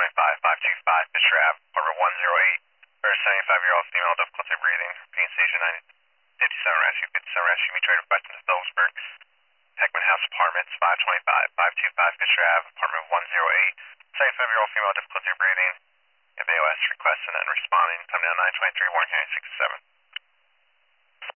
525, Fisher Ave, apartment 108. For a 75-year-old female, difficulty breathing. Pain station 957 Rescue. 57 Rescue. Meet trader Weston Phillipsburg. Heckman House Apartments 525 Fisher Ave, apartment 108. 75-year-old female, difficulty breathing. FAOS requesting and responding. Time now 9:23. Warren County 6-7.